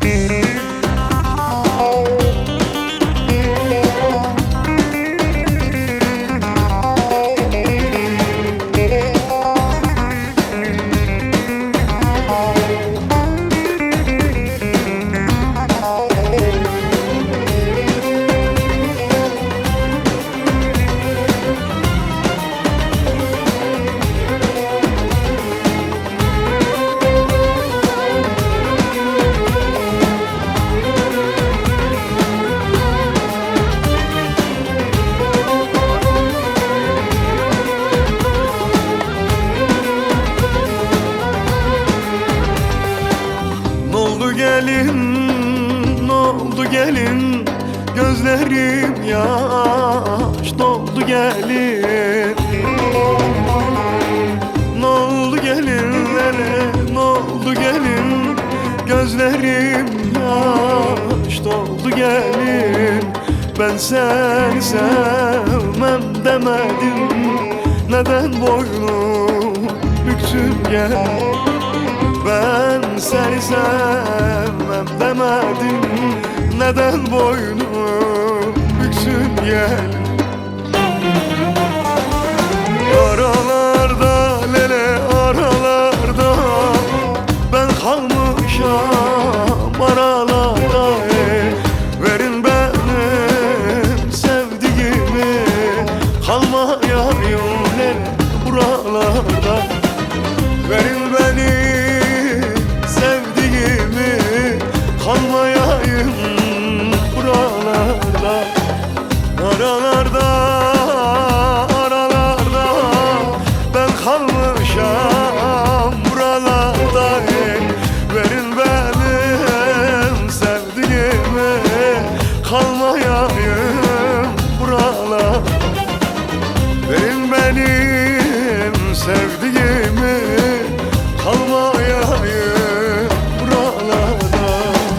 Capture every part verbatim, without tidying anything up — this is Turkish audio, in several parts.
Gelin, ne oldu gelin? Gözlerim yaş doldu gelin. Ne oldu gelin, hele ne oldu gelin? Gözlerim yaş doldu gelin. Ben seni sevmem demedim, neden boynum büktün gel? Ben seni sevmem demedim, neden boynum büksün gel? Aralarda lele aralarda, ben kalmışam aralarda. e. Verin benim sevdiğimi, kalmayayım lele buralarda. Verin benim sevdiğimi, kalmayayım buralarda. Aralarda, aralarda, ben kalmışam buralarda. Verin benim sevdiğimi, kalmayayım buralarda. Verin benim sevdiğimi, kalmayayım buralarda.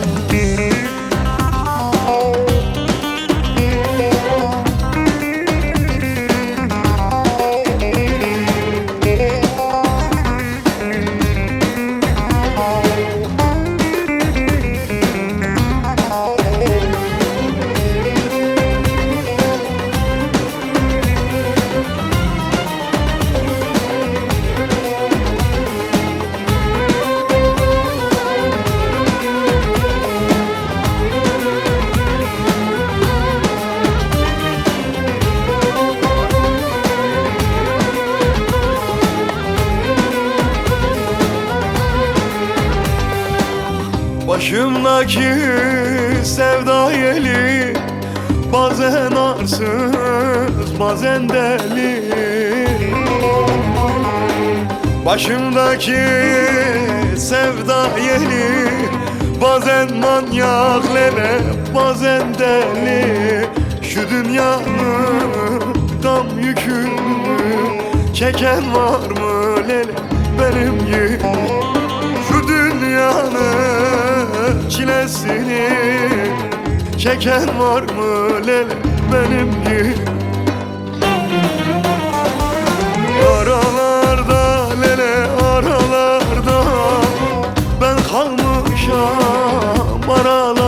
Başımdaki sevda yeli, bazen arsız bazen deli. Başımdaki sevda yeli, bazen manyak lele, bazen deli. Şu dünyanın gam yükünü çeken var mı lele benim gibi? Şu dünyanın çilesini çeken var mı lele benim gibi? Aralarda lele aralarda, ben kalmışam aralarda.